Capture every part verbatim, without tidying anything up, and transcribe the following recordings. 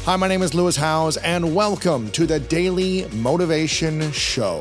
Hi, my name is Lewis Howes, and welcome to the Daily Motivation Show.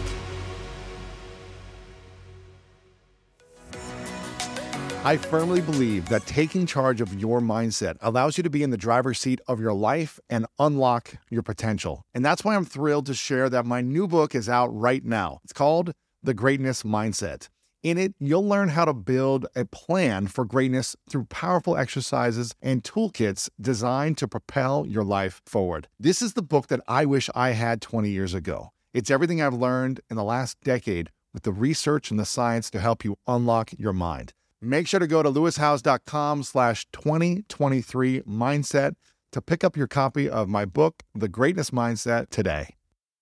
I firmly believe that taking charge of your mindset allows you to be in the driver's seat of your life and unlock your potential. And that's why I'm thrilled to share that my new book is out right now. It's called The Greatness Mindset. In it, you'll learn how to build a plan for greatness through powerful exercises and toolkits designed to propel your life forward. This is the book that I wish I had twenty years ago. It's everything I've learned in the last decade with the research and the science to help you unlock your mind. Make sure to go to lewishowes.com slash 2023 mindset to pick up your copy of my book, The Greatness Mindset, today.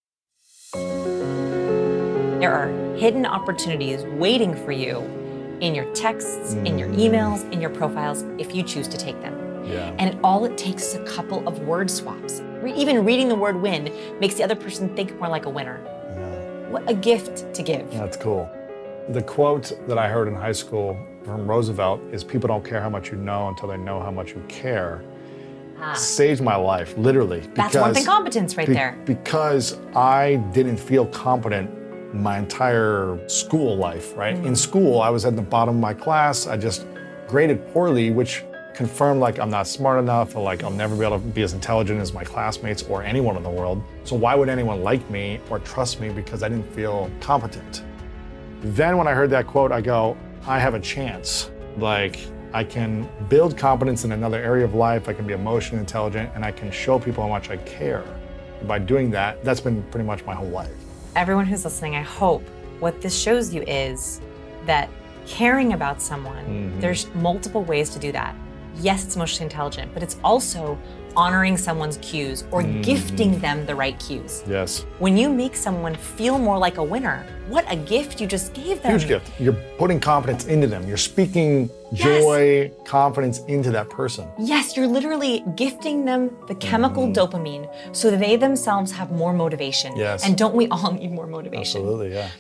There are hidden opportunities waiting for you in your texts, mm. in your emails, in your profiles, if you choose to take them. Yeah. And it, all it takes is a couple of word swaps. Re- even reading the word win makes the other person think more like a winner. Yeah. What a gift to give. That's cool. The quote that I heard in high school from Roosevelt is, people don't care how much you know until they know how much you care. Ah. Saved my life, literally. That's warmth and competence right be, there. Because I didn't feel competent my entire school life, right? Mm. In school, I was at the bottom of my class. I just graded poorly, which confirmed like I'm not smart enough, or like I'll never be able to be as intelligent as my classmates or anyone in the world. So why would anyone like me or trust me? Because I didn't feel competent. Then when I heard that quote, I go, I have a chance. Like, I can build competence in another area of life. I can be emotionally intelligent, and I can show people how much I care. And by doing that, that's been pretty much my whole life. Everyone who's listening, I hope what this shows you is that caring about someone, mm-hmm. there's multiple ways to do that. Yes, it's emotionally intelligent, but it's also honoring someone's cues or mm-hmm. gifting them the right cues. Yes. When you make someone feel more like a winner, what a gift you just gave them. Huge gift. You're putting confidence into them. You're speaking joy, yes. confidence into that person. Yes, you're literally gifting them the chemical mm-hmm. dopamine so that they themselves have more motivation. Yes. And don't we all need more motivation? Absolutely, yeah.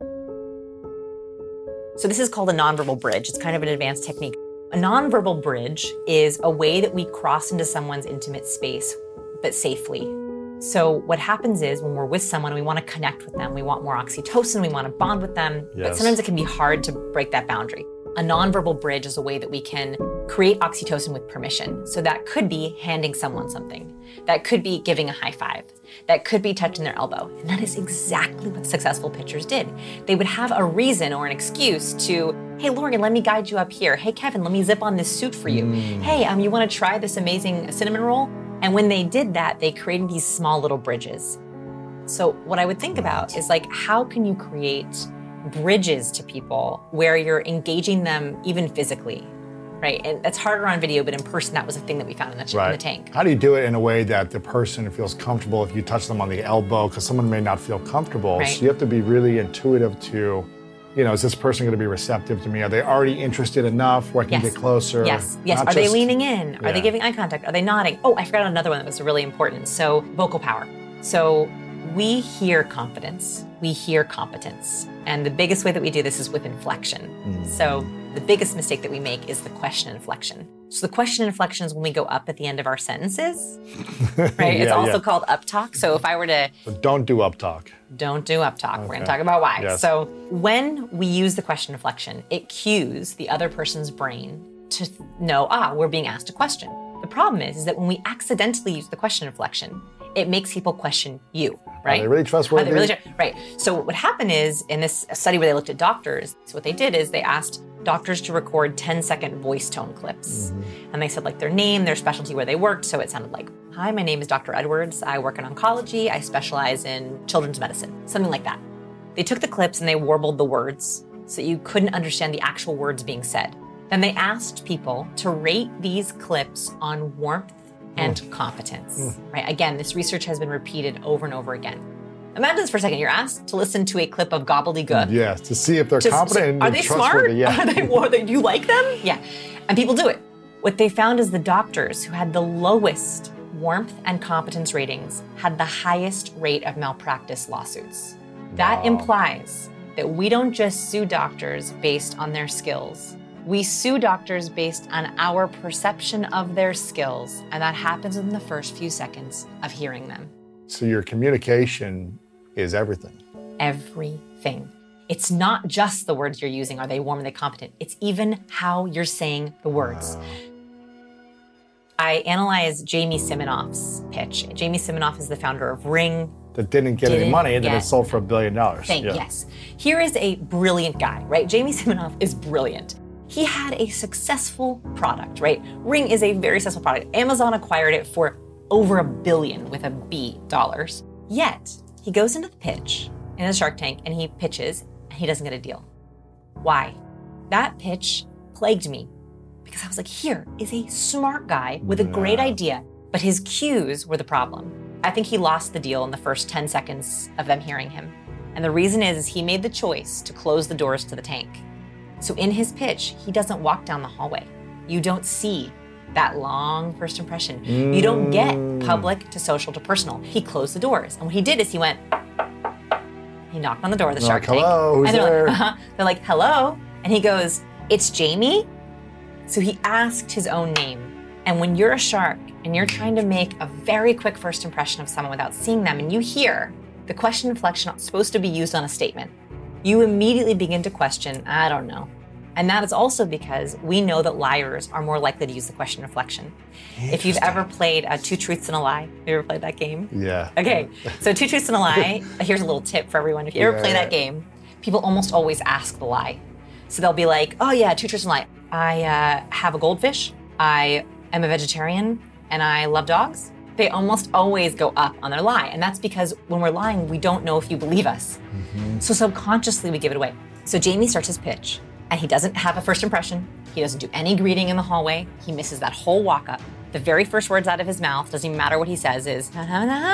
So this is called a nonverbal bridge. It's kind of an advanced technique. A nonverbal bridge is a way that we cross into someone's intimate space, but safely. So what happens is when we're with someone, we want to connect with them. We want more oxytocin. We want to bond with them. Yes. But sometimes it can be hard to break that boundary. A nonverbal bridge is a way that we can create oxytocin with permission. So that could be handing someone something. That could be giving a high five. That could be touching their elbow. And that is exactly what successful pitchers did. They would have a reason or an excuse to, hey, Lori, let me guide you up here. Hey, Kevin, let me zip on this suit for you. Mm. Hey, um, you want to try this amazing cinnamon roll? And when they did that, they created these small little bridges. So what I would think about is like, how can you create bridges to people where you're engaging them even physically, right? And that's harder on video, but in person, that was a thing that we found in the, right. in the tank. How do you do it in a way that the person feels comfortable if you touch them on the elbow? Because someone may not feel comfortable. Right. So you have to be really intuitive to, you know, is this person going to be receptive to me? Are they already interested enough where I can yes. get closer? Yes, yes. Not Are just, they leaning in? Are yeah. they giving eye contact? Are they nodding? Oh, I forgot another one that was really important. So vocal power. So we hear confidence, we hear competence. And the biggest way that we do this is with inflection. Mm. So the biggest mistake that we make is the question inflection. So the question inflection is when we go up at the end of our sentences, right? yeah, it's also yeah. called up talk. So if I were to... But don't do up talk. Don't do up talk. Okay. We're gonna talk about why. Yes. So when we use the question inflection, it cues the other person's brain to know, ah, we're being asked a question. The problem is, is that when we accidentally use the question inflection, it makes people question you, right? Are they really trustworthy? Are they really tr- right. So what happened is, in this study where they looked at doctors, so what they did is they asked doctors to record ten second voice tone clips. Mm-hmm. And they said like their name, their specialty, where they worked. So it sounded like, hi, my name is Doctor Edwards. I work in oncology. I specialize in children's medicine, something like that. They took the clips and they warbled the words so you couldn't understand the actual words being said. Then they asked people to rate these clips on warmth and mm. competence, mm. right? Again, this research has been repeated over and over again. Imagine this for a second. You're asked to listen to a clip of gobbledygook. Yes, to see if they're Just, competent are and they trustworthy. smart? Yeah. Are they, or they, do you like them? Yeah, and people do it. What they found is the doctors who had the lowest warmth and competence ratings had the highest rate of malpractice lawsuits. That Wow. implies that we don't just sue doctors based on their skills. We sue doctors based on our perception of their skills, and that happens in the first few seconds of hearing them. So your communication is everything. Everything. It's not just the words you're using. Are they warm? Are they competent? It's even how you're saying the words. Wow. I analyzed Jamie Siminoff's pitch. Jamie Siminoff is the founder of Ring. That didn't get Didn't any money and then get it sold for a billion dollars. Thing, Yeah. Yes. Here is a brilliant guy, right? Jamie Siminoff is brilliant. He had a successful product, right? Ring is a very successful product. Amazon acquired it for over a billion with a B dollars. Yet, he goes into the pitch in a Shark Tank and he pitches and he doesn't get a deal. Why? That pitch plagued me because I was like, here is a smart guy with a great Yeah. idea, but his cues were the problem. I think he lost the deal in the first ten seconds of them hearing him. And the reason is, is he made the choice to close the doors to the tank. So in his pitch, he doesn't walk down the hallway. You don't see that long first impression. Mm. You don't get public to social to personal. He closed the doors. And what he did is he went, he knocked on the door of the Shark like, Tank. hello, who's and they're there? like, uh-huh. They're like, hello. And he goes, it's Jamie? So he asked his own name. And when you're a shark and you're trying to make a very quick first impression of someone without seeing them, and you hear the question inflection supposed to be used on a statement, you immediately begin to question, I don't know. And that is also because we know that liars are more likely to use the question inflection. If you've ever played uh, Two Truths and a Lie, have you ever played that game? Yeah. Okay, so Two Truths and a Lie, here's a little tip for everyone. If you ever Yeah. play that game, people almost always ask the lie. So they'll be like, oh yeah, Two Truths and a Lie. I uh, have a goldfish, I am a vegetarian, and I love dogs. They almost always go up on their lie. And that's because when we're lying, we don't know if you believe us. Mm-hmm. So subconsciously we give it away. So Jamie starts his pitch and he doesn't have a first impression. He doesn't do any greeting in the hallway. He misses that whole walk up. The very first words out of his mouth, doesn't even matter what he says, is, right,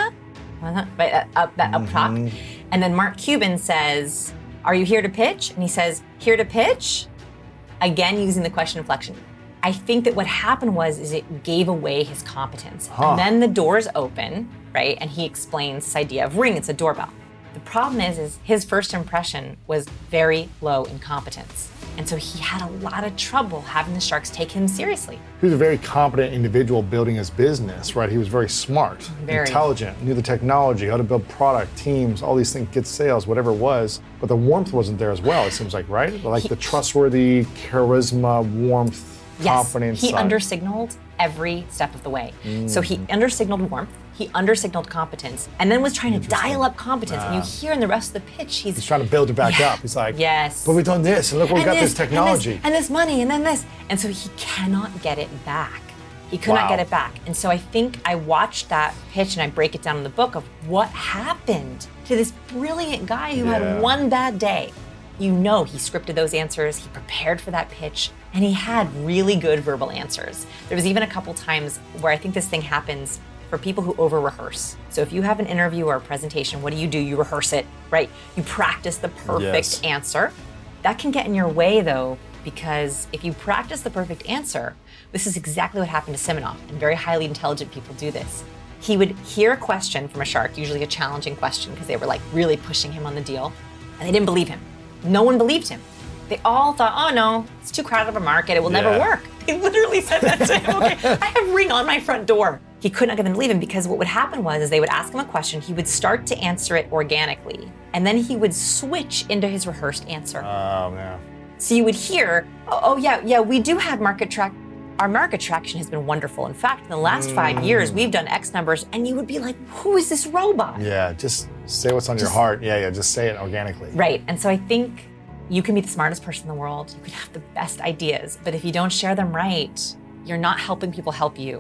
that up, that up top. Mm-hmm. And then Mark Cuban says, are you here to pitch? And he says, here to pitch? Again, using the question inflection. I think that what happened was is it gave away his competence. Huh. And then the doors open, right? And he explains this idea of Ring, it's a doorbell. The problem is, is his first impression was very low in competence. And so he had a lot of trouble having the sharks take him seriously. He was a very competent individual building his business, right? He was very smart, Very. intelligent, knew the technology, how to build product, teams, all these things, get sales, whatever it was. But the warmth wasn't there as well, it seems like, right? Like He- the trustworthy, charisma, warmth, Yes, confidence. he side. undersignaled every step of the way. So he undersignaled warmth, he undersignaled competence, and then was trying to dial up competence. And you hear in the rest of the pitch, he's, He's trying to build it back Yeah. up. He's like, Yes. but we've done this, and look, we and got this, this, technology. And this, and this money, and then this. And so he cannot get it back. He could Wow. not get it back. And so I think I watched that pitch and I break it down in the book of what happened to this brilliant guy who Yeah. had one bad day. You know he scripted those answers, he prepared for that pitch, and he had really good verbal answers. There was even a couple times where I think this thing happens for people who over-rehearse. So if you have an interview or a presentation, what do you do? You rehearse it, right? You practice the perfect Yes. answer. That can get in your way though, because if you practice the perfect answer, this is exactly what happened to Siminoff, and very highly intelligent people do this. He would hear a question from a shark, usually a challenging question, because they were like really pushing him on the deal, and they didn't believe him. No one believed him. They all thought, oh no, it's too crowded of a market, it will never Yeah. work. They literally said that to him, okay, I have Ring on my front door. He could not get them to believe him because what would happen was is they would ask him a question, he would start to answer it organically, and then he would switch into his rehearsed answer. Oh, man. So you would hear, oh, oh yeah, yeah, we do have market track. Our market traction has been wonderful. In fact, in the last five years, we've done X numbers, and you would be like, who is this robot? Yeah, just say what's on your Just- heart. Yeah, yeah, just say it organically. Right, and so I think you can be the smartest person in the world, you can have the best ideas, but if you don't share them right, you're not helping people help you.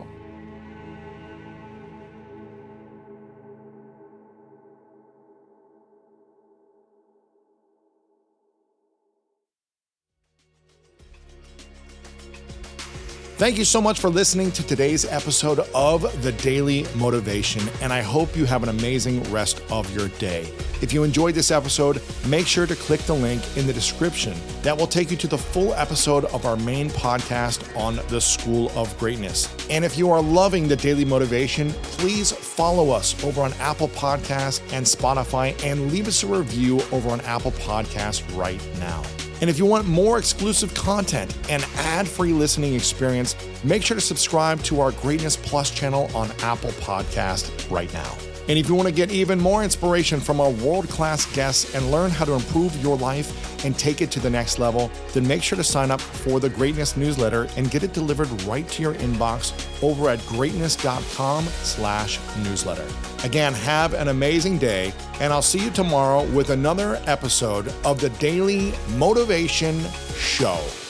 Thank you so much for listening to today's episode of The Daily Motivation, and I hope you have an amazing rest of your day. If you enjoyed this episode, make sure to click the link in the description. That will take you to the full episode of our main podcast on the School of Greatness. And if you are loving The Daily Motivation, please follow us over on Apple Podcasts and Spotify, and leave us a review over on Apple Podcasts right now. And if you want more exclusive content and ad-free listening experience, make sure to subscribe to our Greatness Plus channel on Apple Podcast right now. And if you want to get even more inspiration from our world-class guests and learn how to improve your life and take it to the next level, then make sure to sign up for the Greatness newsletter and get it delivered right to your inbox over at greatness.com slash newsletter. Again, have an amazing day, and I'll see you tomorrow with another episode of the Daily Motivation Show.